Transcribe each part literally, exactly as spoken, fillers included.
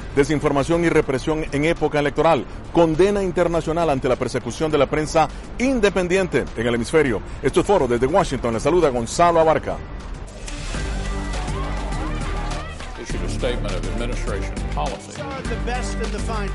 Desinformación y represión en época electoral. Condena internacional ante la persecución de la prensa independiente en el hemisferio. Esto es Foro desde Washington. Le saluda Gonzalo Abarca. Issued a statement of administration policy. The best and the fine.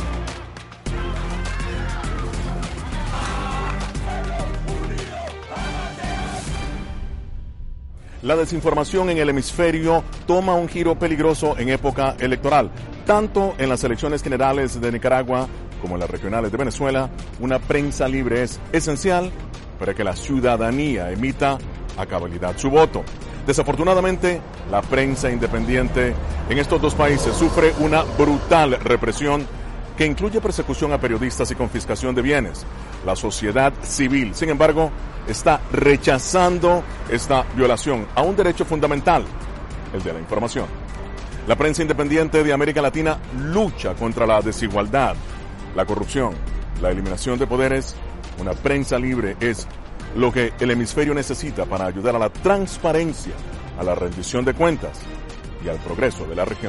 La desinformación en el hemisferio toma un giro peligroso en época electoral. Tanto en las elecciones generales de Nicaragua como en las regionales de Venezuela, una prensa libre es esencial para que la ciudadanía emita a cabalidad su voto. Desafortunadamente, la prensa independiente en estos dos países sufre una brutal represión que incluye persecución a periodistas y confiscación de bienes. La sociedad civil, sin embargo, está rechazando esta violación a un derecho fundamental, el de la información. La prensa independiente de América Latina lucha contra la desigualdad, la corrupción, la eliminación de poderes. Una prensa libre es lo que el hemisferio necesita para ayudar a la transparencia, a la rendición de cuentas y al progreso de la región.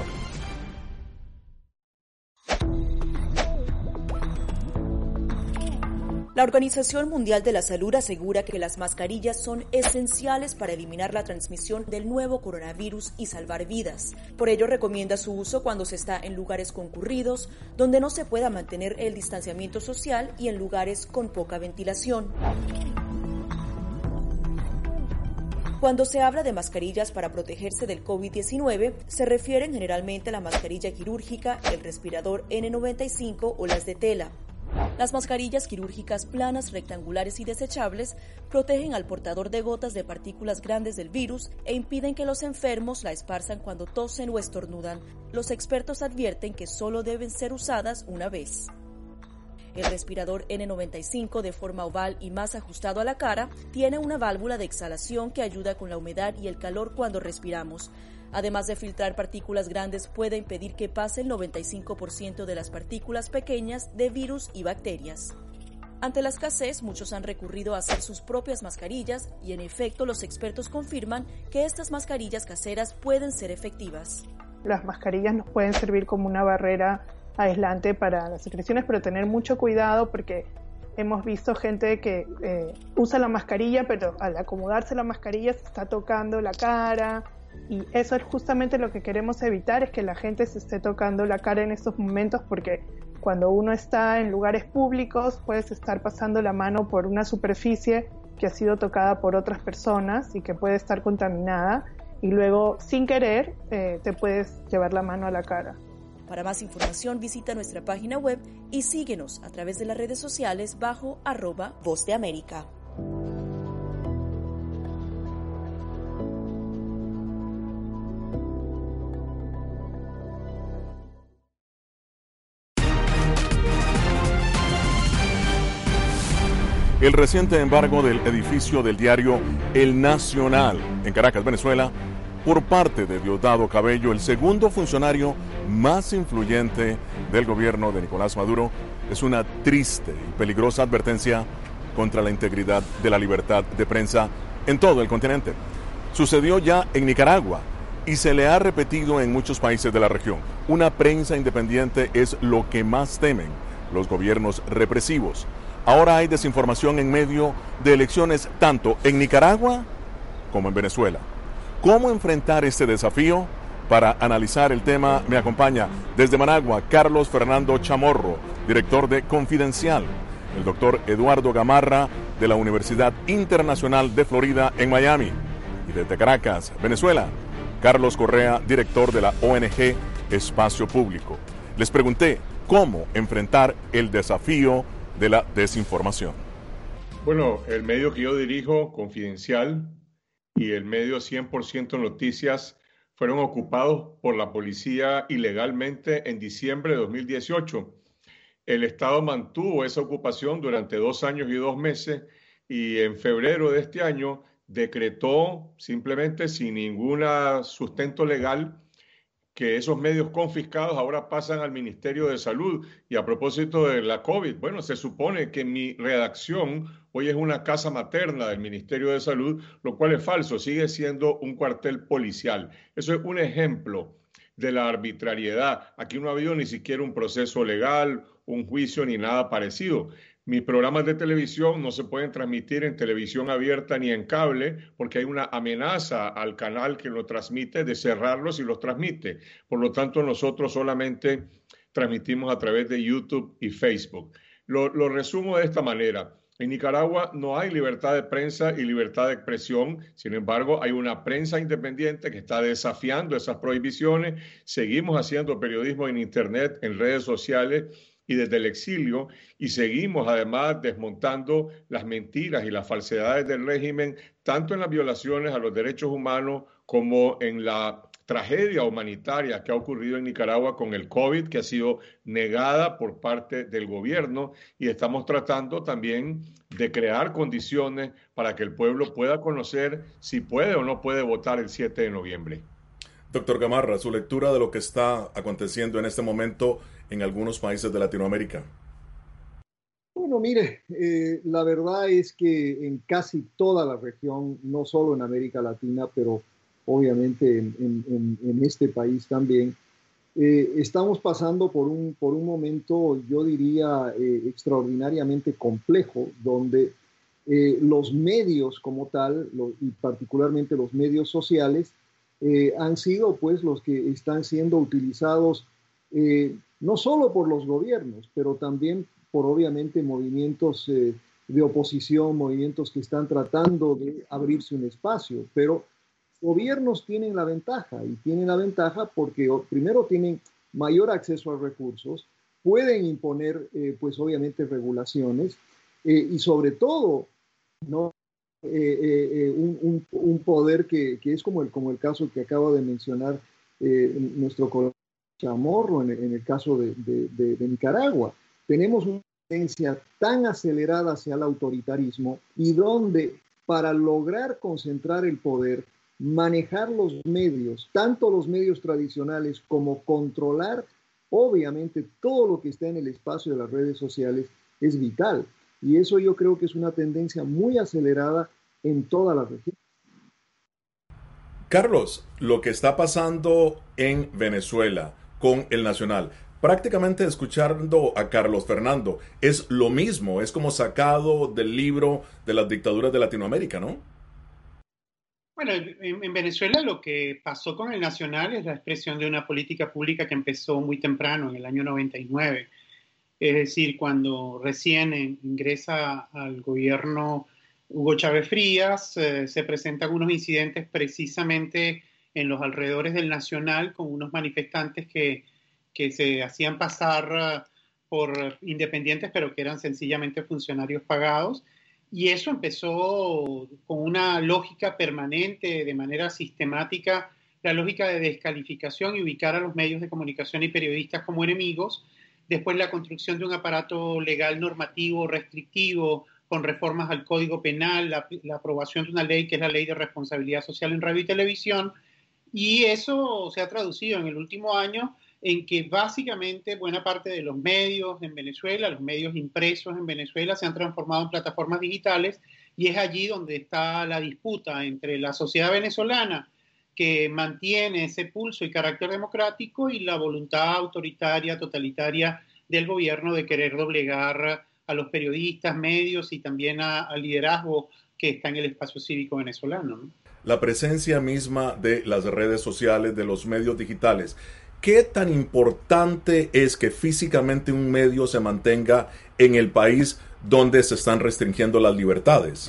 La Organización Mundial de la Salud asegura que las mascarillas son esenciales para eliminar la transmisión del nuevo coronavirus y salvar vidas. Por ello, recomienda su uso cuando se está en lugares concurridos, donde no se pueda mantener el distanciamiento social y en lugares con poca ventilación. Cuando se habla de mascarillas para protegerse del COVID diecinueve, se refieren generalmente a la mascarilla quirúrgica, el respirador ene noventa y cinco o las de tela. Las mascarillas quirúrgicas planas, rectangulares y desechables protegen al portador de gotas de partículas grandes del virus e impiden que los enfermos la esparzan cuando tosen o estornudan. Los expertos advierten que solo deben ser usadas una vez. El respirador ene noventa y cinco, de forma oval y más ajustado a la cara, tiene una válvula de exhalación que ayuda con la humedad y el calor cuando respiramos. Además de filtrar partículas grandes, puede impedir que pase el noventa y cinco por ciento de las partículas pequeñas de virus y bacterias. Ante la escasez, muchos han recurrido a hacer sus propias mascarillas y, en efecto, los expertos confirman que estas mascarillas caseras pueden ser efectivas. Las mascarillas nos pueden servir como una barrera aislante para las secreciones, pero tener mucho cuidado porque hemos visto gente que eh, usa la mascarilla, pero al acomodarse la mascarilla se está tocando la cara. Y eso es justamente lo que queremos evitar, es que la gente se esté tocando la cara en estos momentos, porque cuando uno está en lugares públicos puedes estar pasando la mano por una superficie que ha sido tocada por otras personas y que puede estar contaminada y luego sin querer eh, te puedes llevar la mano a la cara. Para más información visita nuestra página web y síguenos a través de las redes sociales bajo arroba Voz de América. El reciente embargo del edificio del diario El Nacional en Caracas, Venezuela, por parte de Diosdado Cabello, el segundo funcionario más influyente del gobierno de Nicolás Maduro, es una triste y peligrosa advertencia contra la integridad de la libertad de prensa en todo el continente. Sucedió ya en Nicaragua y se le ha repetido en muchos países de la región. Una prensa independiente es lo que más temen los gobiernos represivos. Ahora hay desinformación en medio de elecciones tanto en Nicaragua como en Venezuela. ¿Cómo enfrentar este desafío? Para analizar el tema me acompaña desde Managua Carlos Fernando Chamorro, director de Confidencial, el doctor Eduardo Gamarra de la Universidad Internacional de Florida en Miami, y desde Caracas, Venezuela, Carlos Correa, director de la O N G Espacio Público. Les pregunté cómo enfrentar el desafío de la desinformación. Bueno, el medio que yo dirijo, Confidencial, y el medio cien por ciento Noticias fueron ocupados por la policía ilegalmente en diciembre de dos mil dieciocho. El Estado mantuvo esa ocupación durante dos años y dos meses y en febrero de este año decretó, simplemente sin ningún sustento legal, que esos medios confiscados ahora pasan al Ministerio de Salud. Y a propósito de la COVID, bueno, se supone que mi redacción hoy es una casa materna del Ministerio de Salud, lo cual es falso, sigue siendo un cuartel policial. Eso es un ejemplo de la arbitrariedad. Aquí no ha habido ni siquiera un proceso legal, un juicio ni nada parecido. Mis programas de televisión no se pueden transmitir en televisión abierta ni en cable porque hay una amenaza al canal que lo transmite de cerrarlos y los transmite. Por lo tanto, nosotros solamente transmitimos a través de YouTube y Facebook. Lo, lo resumo de esta manera. En Nicaragua no hay libertad de prensa y libertad de expresión. Sin embargo, hay una prensa independiente que está desafiando esas prohibiciones. Seguimos haciendo periodismo en Internet, en redes sociales y desde el exilio, y seguimos además desmontando las mentiras y las falsedades del régimen, tanto en las violaciones a los derechos humanos como en la tragedia humanitaria que ha ocurrido en Nicaragua con el COVID, que ha sido negada por parte del gobierno, y estamos tratando también de crear condiciones para que el pueblo pueda conocer si puede o no puede votar el siete de noviembre. Doctor Gamarra, su lectura de lo que está aconteciendo en este momento en algunos países de Latinoamérica. Bueno, mire, eh, la verdad es que en casi toda la región, no solo en América Latina, pero obviamente en, en, en este país también, eh, estamos pasando por un, por un momento, yo diría, eh, extraordinariamente complejo, donde eh, los medios como tal, lo, y particularmente los medios sociales, eh, han sido pues los que están siendo utilizados eh, no solo por los gobiernos, pero también por obviamente movimientos eh, de oposición, movimientos que están tratando de abrirse un espacio, pero gobiernos tienen la ventaja, y tienen la ventaja porque primero tienen mayor acceso a recursos, pueden imponer eh, pues obviamente regulaciones eh, y sobre todo no eh, eh, un, un, un poder que, que es como el, como el caso que acaba de mencionar eh, nuestro colega Chamorro en, en el caso de, de, de, de Nicaragua. Tenemos una tendencia tan acelerada hacia el autoritarismo y donde para lograr concentrar el poder, manejar los medios, tanto los medios tradicionales como controlar obviamente todo lo que está en el espacio de las redes sociales es vital. Y eso yo creo que es una tendencia muy acelerada en toda la región. Carlos, lo que está pasando en Venezuela con el Nacional, prácticamente escuchando a Carlos Fernando, es lo mismo, es como sacado del libro de las dictaduras de Latinoamérica, ¿no? Bueno, en, en Venezuela lo que pasó con el Nacional es la expresión de una política pública que empezó muy temprano, en el año noventa y nueve. Es decir, cuando recién ingresa al gobierno Hugo Chávez Frías, eh, se presentan unos incidentes precisamente en los alrededores del Nacional con unos manifestantes que, que se hacían pasar uh, por independientes, pero que eran sencillamente funcionarios pagados. Y eso empezó con una lógica permanente, de manera sistemática, la lógica de descalificación y ubicar a los medios de comunicación y periodistas como enemigos. Después la construcción de un aparato legal normativo restrictivo con reformas al Código Penal, la, la aprobación de una ley que es la Ley de Responsabilidad Social en Radio y Televisión. Y eso se ha traducido en el último año en que básicamente buena parte de los medios en Venezuela, los medios impresos en Venezuela, se han transformado en plataformas digitales, y es allí donde está la disputa entre la sociedad venezolana, que mantiene ese pulso y carácter democrático, y la voluntad autoritaria, totalitaria del gobierno de querer doblegar a los periodistas, medios y también al liderazgo que está en el espacio cívico venezolano, ¿no? La presencia misma de las redes sociales, de los medios digitales, ¿qué tan importante es que físicamente un medio se mantenga en el país donde se están restringiendo las libertades?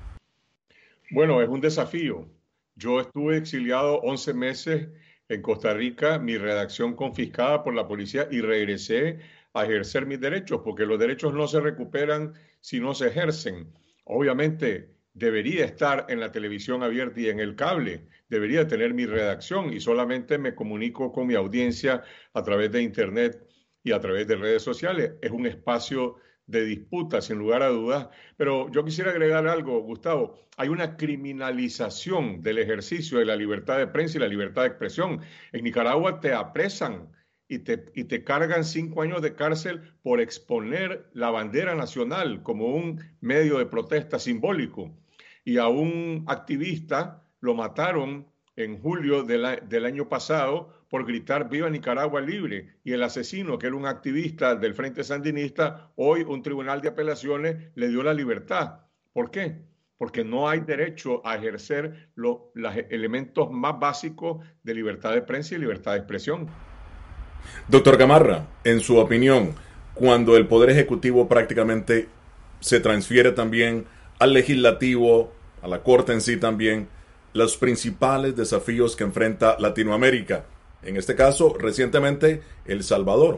Bueno, es un desafío. Yo estuve exiliado once meses en Costa Rica, mi redacción confiscada por la policía, y regresé a ejercer mis derechos, porque los derechos no se recuperan si no se ejercen. Obviamente, debería estar en la televisión abierta y en el cable, debería tener mi redacción, y solamente me comunico con mi audiencia a través de Internet y a través de redes sociales. Es un espacio de disputa, sin lugar a dudas, pero yo quisiera agregar algo, Gustavo. Hay una criminalización del ejercicio de la libertad de prensa y la libertad de expresión. En Nicaragua te apresan y te, y te cargan cinco años de cárcel por exponer la bandera nacional como un medio de protesta simbólico. Y a un activista lo mataron en julio del, del año pasado por gritar viva Nicaragua libre, y el asesino, que era un activista del Frente Sandinista, hoy un tribunal de apelaciones le dio la libertad. ¿Por qué? Porque no hay derecho a ejercer los elementos más básicos de libertad de prensa y libertad de expresión. Doctor Gamarra, en su opinión, cuando el Poder Ejecutivo prácticamente se transfiere también al Legislativo, a la Corte en sí también, los principales desafíos que enfrenta Latinoamérica, en este caso, recientemente, El Salvador.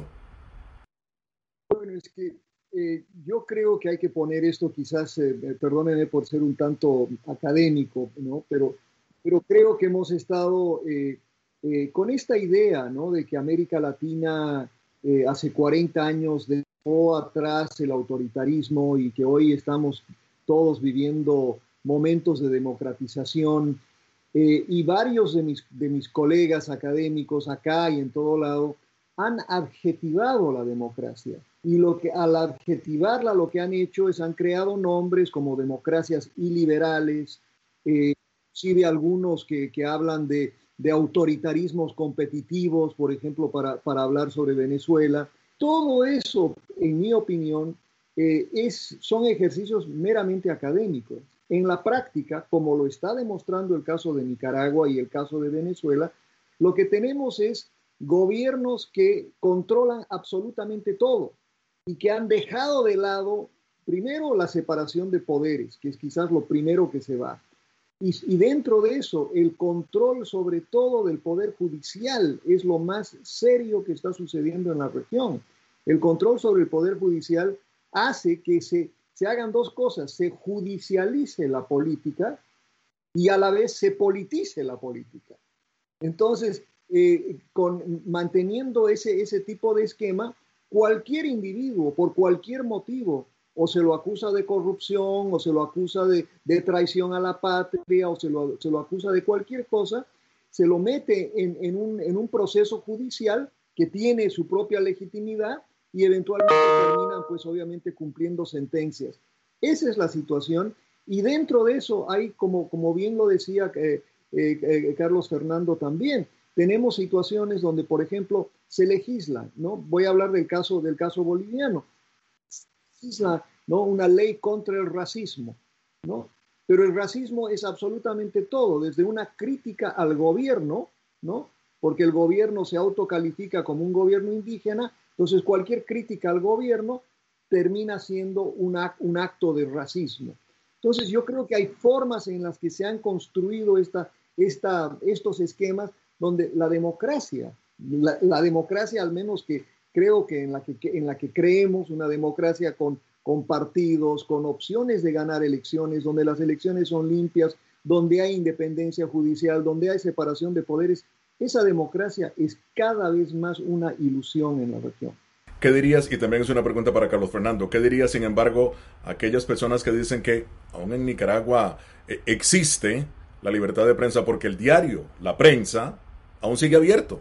Bueno, es que eh, yo creo que hay que poner esto, quizás, eh, perdónenme por ser un tanto académico, ¿no? Pero, pero creo que hemos estado eh, eh, con esta idea, ¿no? De que América Latina eh, hace cuarenta años dejó atrás el autoritarismo y que hoy estamos todos viviendo momentos de democratización, eh, y varios de mis, de mis colegas académicos acá y en todo lado han adjetivado la democracia, y lo que, al adjetivarla lo que han hecho es han creado nombres como democracias iliberales, eh, sí de algunos que, que hablan de, de autoritarismos competitivos, por ejemplo, para, para hablar sobre Venezuela. Todo eso, en mi opinión, eh, es, son ejercicios meramente académicos. En la práctica, como lo está demostrando el caso de Nicaragua y el caso de Venezuela, lo que tenemos es gobiernos que controlan absolutamente todo y que han dejado de lado, primero, la separación de poderes, que es quizás lo primero que se va. Y, y dentro de eso, el control sobre todo del poder judicial es lo más serio que está sucediendo en la región. El control sobre el poder judicial hace que se, se hagan dos cosas: se judicialice la política y a la vez se politice la política. Entonces, eh, con, manteniendo ese, ese tipo de esquema, cualquier individuo, por cualquier motivo, o se lo acusa de corrupción, o se lo acusa de, de traición a la patria, o se lo, se lo acusa de cualquier cosa, se lo mete en, en, un, en un proceso judicial que tiene su propia legitimidad y eventualmente terminan, pues obviamente, cumpliendo sentencias. Esa es la situación, y dentro de eso hay, como, como bien lo decía eh, eh, eh, Carlos Fernando también, tenemos situaciones donde, por ejemplo, se legisla, ¿no? Voy a hablar del caso, del caso boliviano. Se legisla, ¿no?, una ley contra el racismo, ¿no? Pero el racismo es absolutamente todo, desde una crítica al gobierno, ¿no? Porque el gobierno se autocalifica como un gobierno indígena, entonces cualquier crítica al gobierno termina siendo un, act, un acto de racismo. Entonces yo creo que hay formas en las que se han construido esta, esta, estos esquemas donde la democracia, la, la democracia al menos que creo que en la que, en la que creemos, una democracia con, con partidos, con opciones de ganar elecciones, donde las elecciones son limpias, donde hay independencia judicial, donde hay separación de poderes, esa democracia es cada vez más una ilusión en la región. ¿Qué dirías, y también es una pregunta para Carlos Fernando, qué dirías, sin embargo, a aquellas personas que dicen que aún en Nicaragua eh, existe la libertad de prensa porque el diario, la prensa, aún sigue abierto?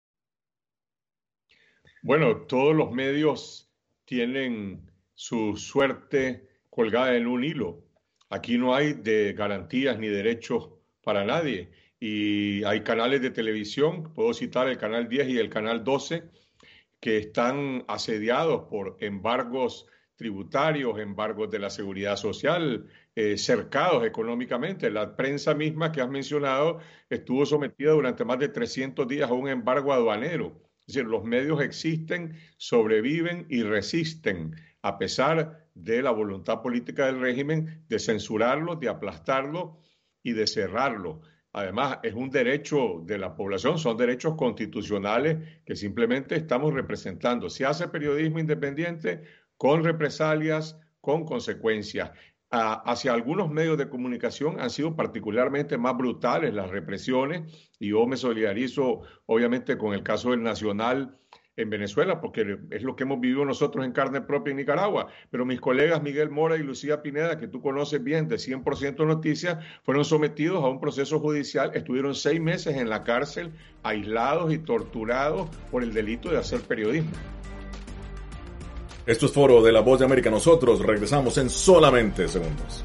Bueno, todos los medios tienen su suerte colgada en un hilo. Aquí no hay de garantías ni derechos para nadie. Y hay canales de televisión, puedo citar el canal diez y el canal doce, que están asediados por embargos tributarios, embargos de la seguridad social, eh, cercados económicamente. La prensa misma que has mencionado estuvo sometida durante más de trescientos días a un embargo aduanero. Es decir, los medios existen, sobreviven y resisten, a pesar de la voluntad política del régimen de censurarlos, de aplastarlos y de cerrarlos. Además, es un derecho de la población, son derechos constitucionales que simplemente estamos representando. Se hace periodismo independiente con represalias, con consecuencias. Ah, hacia algunos medios de comunicación han sido particularmente más brutales las represiones, y yo me solidarizo obviamente con el caso del Nacional en Venezuela, porque es lo que hemos vivido nosotros en carne propia en Nicaragua. Pero mis colegas Miguel Mora y Lucía Pineda, que tú conoces bien de cien por ciento Noticias, fueron sometidos a un proceso judicial, estuvieron seis meses en la cárcel, aislados y torturados por el delito de hacer periodismo. Esto es Foro de la Voz de América. Nosotros regresamos en solamente segundos.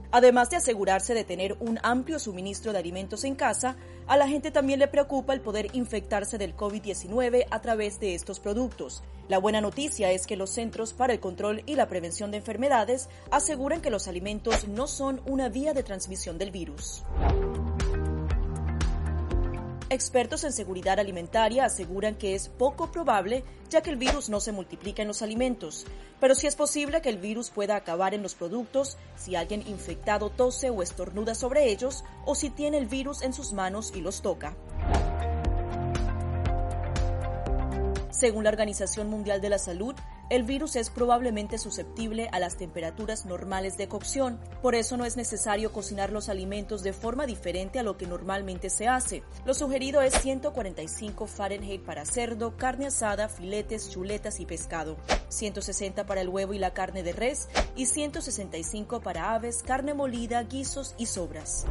Además de asegurarse de tener un amplio suministro de alimentos en casa, a la gente también le preocupa el poder infectarse del COVID diecinueve a través de estos productos. La buena noticia es que los Centros para el Control y la Prevención de Enfermedades aseguran que los alimentos no son una vía de transmisión del virus. Expertos en seguridad alimentaria aseguran que es poco probable, ya que el virus no se multiplica en los alimentos, pero sí es posible que el virus pueda acabar en los productos si alguien infectado tose o estornuda sobre ellos o si tiene el virus en sus manos y los toca. Según la Organización Mundial de la Salud, el virus es probablemente susceptible a las temperaturas normales de cocción. Por eso no es necesario cocinar los alimentos de forma diferente a lo que normalmente se hace. Lo sugerido es ciento cuarenta y cinco Fahrenheit para cerdo, carne asada, filetes, chuletas y pescado, ciento sesenta para el huevo y la carne de res y ciento sesenta y cinco para aves, carne molida, guisos y sobras.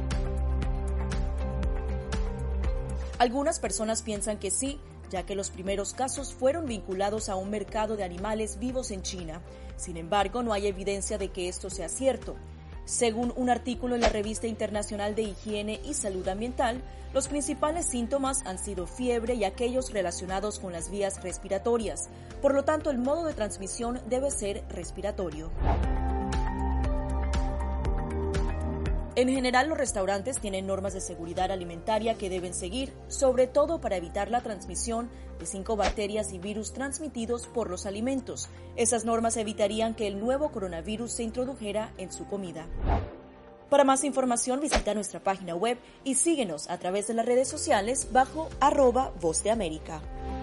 Algunas personas piensan que sí, ya que los primeros casos fueron vinculados a un mercado de animales vivos en China. Sin embargo, no hay evidencia de que esto sea cierto. Según un artículo en la Revista Internacional de Higiene y Salud Ambiental, los principales síntomas han sido fiebre y aquellos relacionados con las vías respiratorias. Por lo tanto, el modo de transmisión debe ser respiratorio. En general, los restaurantes tienen normas de seguridad alimentaria que deben seguir, sobre todo para evitar la transmisión de cinco bacterias y virus transmitidos por los alimentos. Esas normas evitarían que el nuevo coronavirus se introdujera en su comida. Para más información, visita nuestra página web y síguenos a través de las redes sociales bajo arroba Voz de América.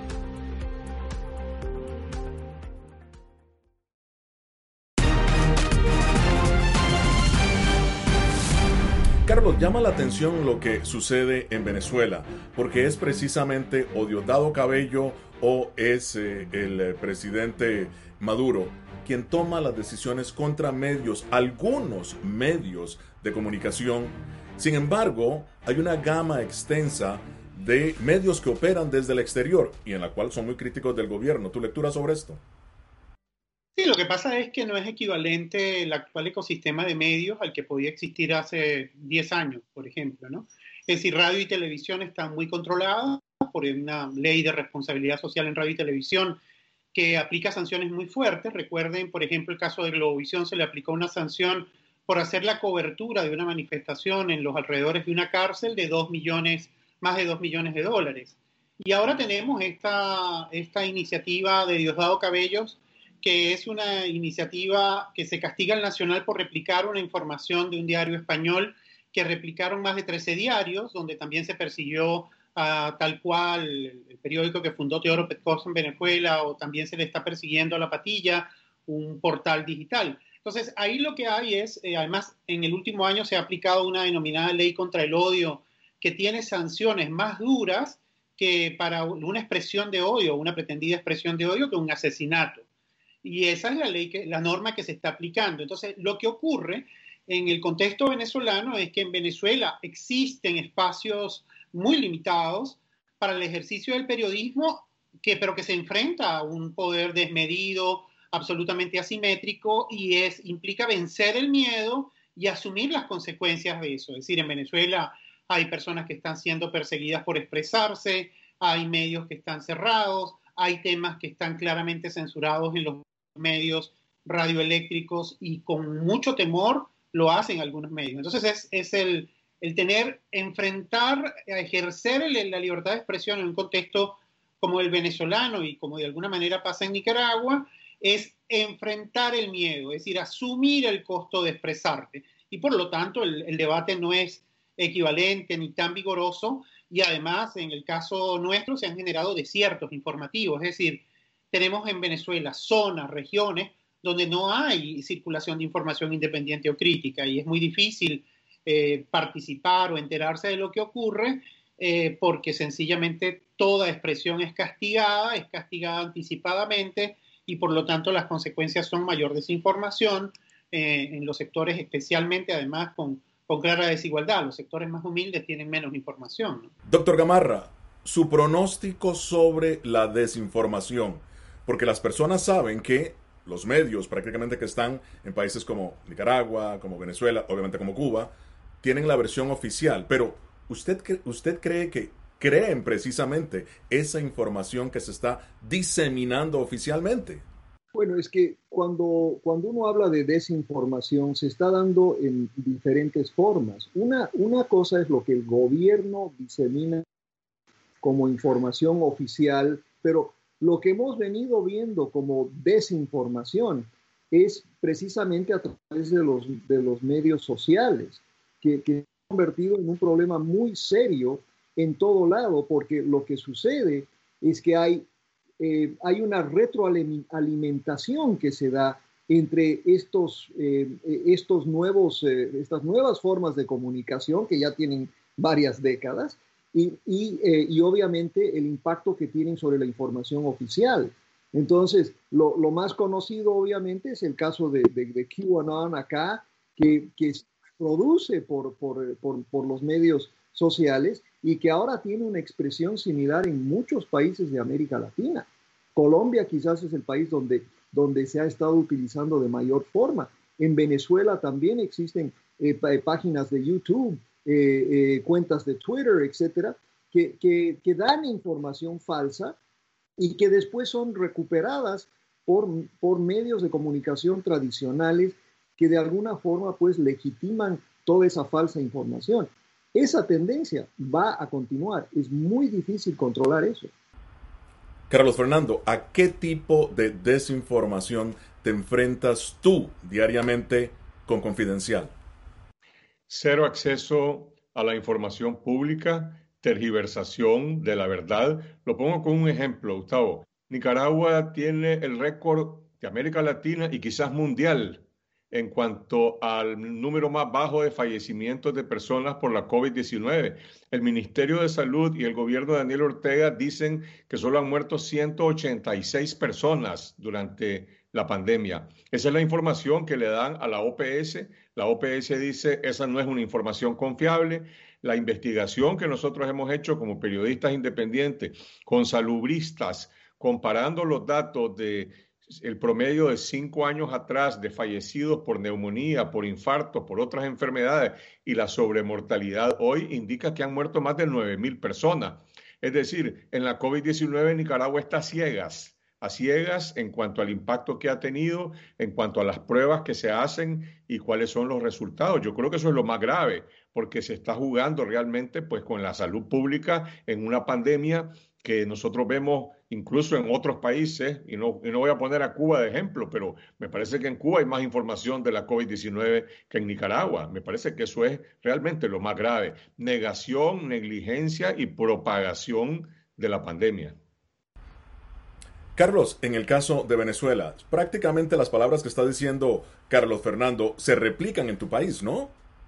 Carlos, llama la atención lo que sucede en Venezuela, porque es precisamente o Diosdado Cabello o es eh, el eh, presidente Maduro quien toma las decisiones contra medios, algunos medios de comunicación. Sin embargo, hay una gama extensa de medios que operan desde el exterior y en la cual son muy críticos del gobierno. ¿Tu lectura sobre esto? Sí, lo que pasa es que no es equivalente el actual ecosistema de medios al que podía existir hace diez años, por ejemplo, ¿no? Es decir, radio y televisión están muy controladas por una ley de responsabilidad social en radio y televisión que aplica sanciones muy fuertes. Recuerden, por ejemplo, el caso de Globovisión, se le aplicó una sanción por hacer la cobertura de una manifestación en los alrededores de una cárcel de dos millones, más de dos millones de dólares. Y ahora tenemos esta, esta iniciativa de Diosdado Cabellos, que es una iniciativa que se castiga al Nacional por replicar una información de un diario español que replicaron más de trece diarios, donde también se persiguió uh, tal cual el, el periódico que fundó Teodoro Petkoff en Venezuela, o también se le está persiguiendo a La Patilla, un portal digital. Entonces, ahí lo que hay es, eh, además, en el último año se ha aplicado una denominada ley contra el odio, que tiene sanciones más duras que para una expresión de odio, una pretendida expresión de odio, que un asesinato. Y esa es la ley, que, la norma que se está aplicando. Entonces, lo que ocurre en el contexto venezolano es que en Venezuela existen espacios muy limitados para el ejercicio del periodismo, que, pero que se enfrenta a un poder desmedido, absolutamente asimétrico, y es, implica vencer el miedo y asumir las consecuencias de eso. Es decir, en Venezuela hay personas que están siendo perseguidas por expresarse, hay medios que están cerrados, hay temas que están claramente censurados en los medios radioeléctricos y con mucho temor lo hacen algunos medios. Entonces es, es el, el tener, enfrentar, ejercer el, la libertad de expresión en un contexto como el venezolano y como de alguna manera pasa en Nicaragua, es enfrentar el miedo, es decir, asumir el costo de expresarte. Y por lo tanto el, el debate no es equivalente ni tan vigoroso, y además en el caso nuestro se han generado desiertos informativos, es decir, tenemos en Venezuela zonas, regiones, donde no hay circulación de información independiente o crítica, y es muy difícil eh, participar o enterarse de lo que ocurre, eh, porque sencillamente toda expresión es castigada, es castigada anticipadamente, y por lo tanto las consecuencias son mayor desinformación eh, en los sectores, especialmente además con, con clara desigualdad. Los sectores más humildes tienen menos información, ¿no? Doctor Gamarra, su pronóstico sobre la desinformación, porque las personas saben que los medios prácticamente que están en países como Nicaragua, como Venezuela, obviamente como Cuba, tienen la versión oficial. Pero ¿usted, usted cree que creen precisamente esa información que se está diseminando oficialmente? Bueno, es que cuando, cuando uno habla de desinformación se está dando en diferentes formas. Una, una cosa es lo que el gobierno disemina como información oficial, pero lo que hemos venido viendo como desinformación es precisamente a través de los, de los medios sociales, que, que se han convertido en un problema muy serio en todo lado, porque lo que sucede es que hay Eh, hay una retroalimentación que se da entre estos, eh, estos nuevos, eh, estas nuevas formas de comunicación que ya tienen varias décadas y, y, eh, y obviamente el impacto que tienen sobre la información oficial. Entonces, lo, lo más conocido obviamente es el caso de, de, de QAnon acá, que, que se produce por, por, por, por los medios sociales y que ahora tiene una expresión similar en muchos países de América Latina. Colombia quizás es el país donde, donde se ha estado utilizando de mayor forma. En Venezuela también existen eh, páginas de YouTube, eh, eh, cuentas de Twitter, etcétera, que, que, que dan información falsa y que después son recuperadas por, por medios de comunicación tradicionales que de alguna forma pues legitiman toda esa falsa información. Esa tendencia va a continuar. Es muy difícil controlar eso. Carlos Fernando, ¿a qué tipo de desinformación te enfrentas tú diariamente con Confidencial? Cero acceso a la información pública, tergiversación de la verdad. Lo pongo con un ejemplo, Gustavo. Nicaragua tiene el récord de América Latina y quizás mundial en cuanto al número más bajo de fallecimientos de personas por la COVID diecinueve. El Ministerio de Salud y el gobierno de Daniel Ortega dicen que solo han muerto ciento ochenta y seis personas durante la pandemia. Esa es la información que le dan a la O P S. La O P S dice, esa no es una información confiable. La investigación que nosotros hemos hecho como periodistas independientes, con salubristas, comparando los datos de el promedio de cinco años atrás de fallecidos por neumonía, por infarto, por otras enfermedades y la sobremortalidad hoy indica que han muerto más de nueve mil personas. Es decir, en la COVID diecinueve Nicaragua está a ciegas, a ciegas en cuanto al impacto que ha tenido, en cuanto a las pruebas que se hacen y cuáles son los resultados. Yo creo que eso es lo más grave, porque se está jugando realmente pues, con la salud pública en una pandemia que nosotros vemos incluso en otros países, y no, y no voy a poner a Cuba de ejemplo, pero me parece que en Cuba hay más información de la COVID diecinueve que en Nicaragua. Me parece que eso es realmente lo más grave. Negación, negligencia y propagación de la pandemia. Carlos, en el caso de Venezuela, prácticamente las palabras que está diciendo Carlos Fernando se replican en tu país, ¿no?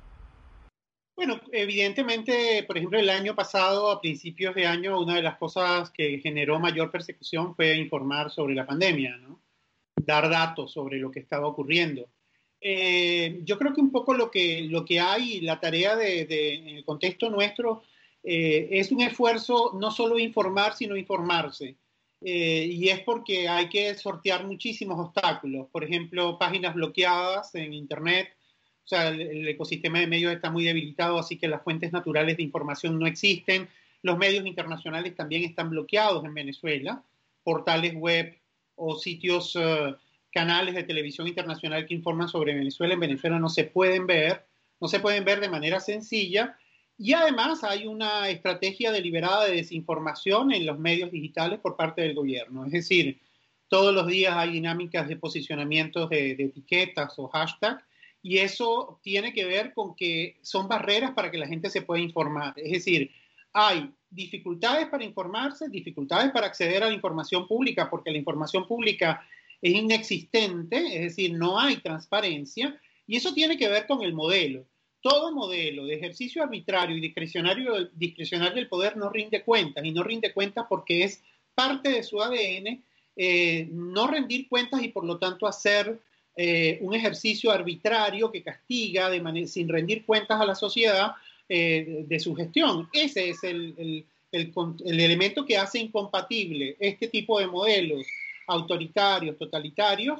Bueno, evidentemente, por ejemplo, el año pasado, a principios de año, una de las cosas que generó mayor persecución fue informar sobre la pandemia, ¿no? Dar datos sobre lo que estaba ocurriendo. Eh, yo creo que un poco lo que, lo que hay, la tarea de, de, en el contexto nuestro, eh, es un esfuerzo no solo de informar, sino informarse. Eh, y es porque hay que sortear muchísimos obstáculos. Por ejemplo, páginas bloqueadas en Internet. O sea, el, el ecosistema de medios está muy debilitado, así que las fuentes naturales de información no existen. Los medios internacionales también están bloqueados en Venezuela. Portales web o sitios, uh, canales de televisión internacional que informan sobre Venezuela en Venezuela no se pueden ver, no se pueden ver de manera sencilla. Y además hay una estrategia deliberada de desinformación en los medios digitales por parte del gobierno. Es decir, todos los días hay dinámicas de posicionamientos de, de etiquetas o hashtags, y eso tiene que ver con que son barreras para que la gente se pueda informar. Es decir, hay dificultades para informarse, dificultades para acceder a la información pública, porque la información pública es inexistente, es decir, no hay transparencia, y eso tiene que ver con el modelo. Todo modelo de ejercicio arbitrario y discrecionario, discrecional del poder no rinde cuentas, y no rinde cuentas porque es parte de su A D N eh, no rendir cuentas y por lo tanto hacer eh, un ejercicio arbitrario que castiga de manera, sin rendir cuentas a la sociedad eh, de su gestión. Ese es el, el, el, el elemento que hace incompatible este tipo de modelos autoritarios, totalitarios,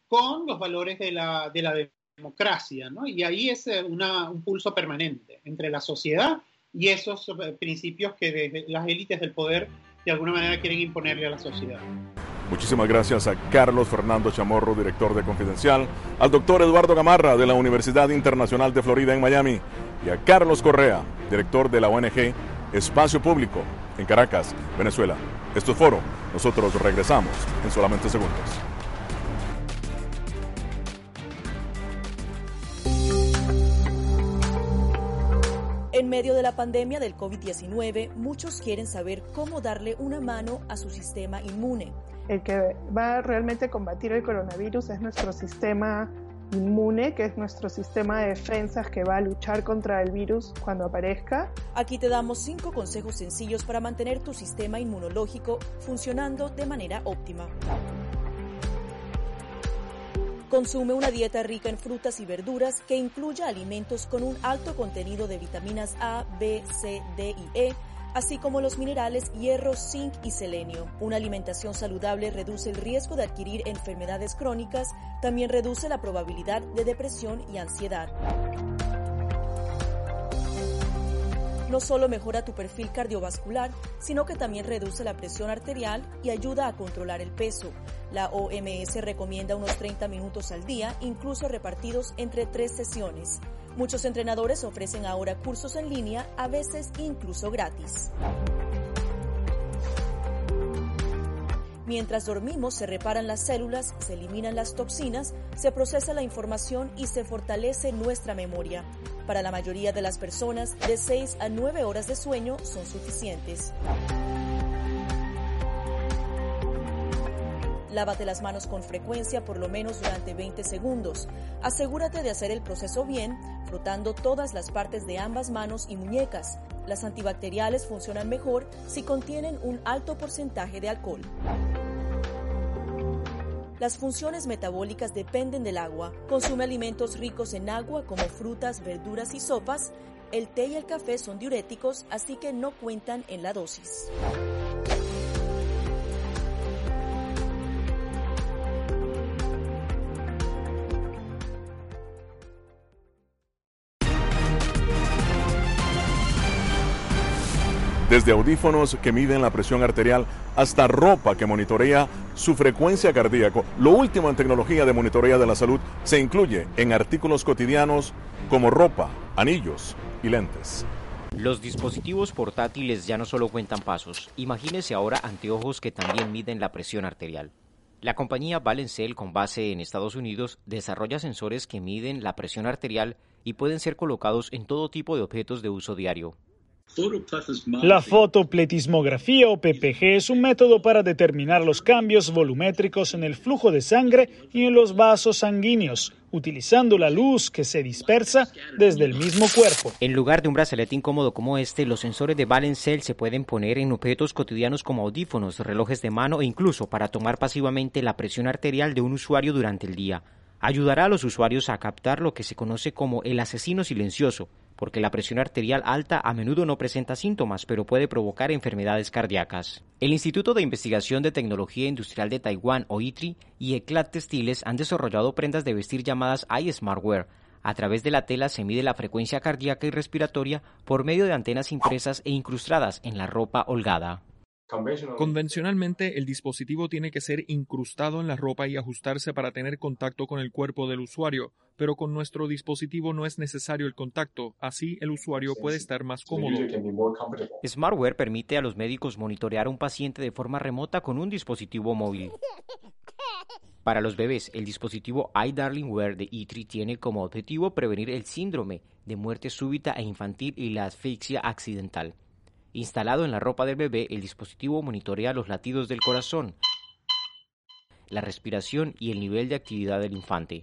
con los valores de la, de la democracia, ¿no? Y ahí es una, un pulso permanente entre la sociedad y esos principios que desde las élites del poder de alguna manera quieren imponerle a la sociedad. Muchísimas gracias a Carlos Fernando Chamorro, director de Confidencial, al doctor Eduardo Gamarra de la Universidad Internacional de Florida en Miami y a Carlos Correa, director de la O N G Espacio Público en Caracas, Venezuela. Esto es Foro. Nosotros regresamos en solamente segundos. En medio de la pandemia del COVID diecinueve, muchos quieren saber cómo darle una mano a su sistema inmune. El que va realmente a combatir el coronavirus es nuestro sistema inmune, que es nuestro sistema de defensas que va a luchar contra el virus cuando aparezca. Aquí te damos cinco consejos sencillos para mantener tu sistema inmunológico funcionando de manera óptima. Consume una dieta rica en frutas y verduras que incluya alimentos con un alto contenido de vitaminas A, B, C, D y E, así como los minerales hierro, zinc y selenio. Una alimentación saludable reduce el riesgo de adquirir enfermedades crónicas, también reduce la probabilidad de depresión y ansiedad. No solo mejora tu perfil cardiovascular, sino que también reduce la presión arterial y ayuda a controlar el peso. La O M S recomienda unos treinta minutos al día, incluso repartidos entre tres sesiones. Muchos entrenadores ofrecen ahora cursos en línea, a veces incluso gratis. Mientras dormimos, se reparan las células, se eliminan las toxinas, se procesa la información y se fortalece nuestra memoria. Para la mayoría de las personas, de seis a nueve horas de sueño son suficientes. Lávate las manos con frecuencia, por lo menos durante veinte segundos. Asegúrate de hacer el proceso bien, frotando todas las partes de ambas manos y muñecas. Las antibacteriales funcionan mejor si contienen un alto porcentaje de alcohol. Las funciones metabólicas dependen del agua. Consume alimentos ricos en agua como frutas, verduras y sopas. El té y el café son diuréticos, así que no cuentan en la dosis. Desde audífonos que miden la presión arterial hasta ropa que monitorea su frecuencia cardíaca. Lo último en tecnología de monitoreo de la salud se incluye en artículos cotidianos como ropa, anillos y lentes. Los dispositivos portátiles ya no solo cuentan pasos. Imagínese ahora anteojos que también miden la presión arterial. La compañía Balancel, con base en Estados Unidos, desarrolla sensores que miden la presión arterial y pueden ser colocados en todo tipo de objetos de uso diario. La fotopletismografía o P P G es un método para determinar los cambios volumétricos en el flujo de sangre y en los vasos sanguíneos, utilizando la luz que se dispersa desde el mismo cuerpo. En lugar de un brazalete incómodo como este, los sensores de Balancel se pueden poner en objetos cotidianos como audífonos, relojes de mano e incluso para tomar pasivamente la presión arterial de un usuario durante el día. Ayudará a los usuarios a captar lo que se conoce como el asesino silencioso, porque la presión arterial alta a menudo no presenta síntomas, pero puede provocar enfermedades cardíacas. El Instituto de Investigación de Tecnología Industrial de Taiwán, o I T R I, y Eclat Textiles han desarrollado prendas de vestir llamadas iSmartwear. A través de la tela se mide la frecuencia cardíaca y respiratoria por medio de antenas impresas e incrustadas en la ropa holgada. Convencionalmente, el dispositivo tiene que ser incrustado en la ropa y ajustarse para tener contacto con el cuerpo del usuario, pero con nuestro dispositivo no es necesario el contacto, así el usuario puede estar más cómodo. Smartwear permite a los médicos monitorear a un paciente de forma remota con un dispositivo móvil. Para los bebés, el dispositivo iDarlingwear de I T R I tiene como objetivo prevenir el síndrome de muerte súbita e infantil y la asfixia accidental. Instalado en la ropa del bebé, el dispositivo monitorea los latidos del corazón, la respiración y el nivel de actividad del infante.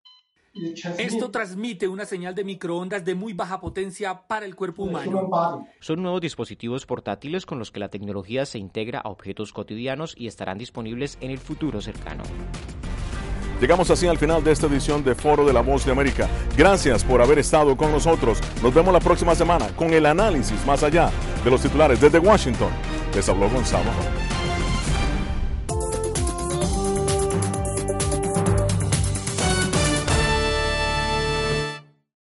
Esto transmite una señal de microondas de muy baja potencia para el cuerpo humano. Son nuevos dispositivos portátiles con los que la tecnología se integra a objetos cotidianos y estarán disponibles en el futuro cercano. Llegamos así al final de esta edición de Foro de la Voz de América. Gracias por haber estado con nosotros. Nos vemos la próxima semana con el análisis más allá de los titulares. Desde Washington, les habló Gonzalo.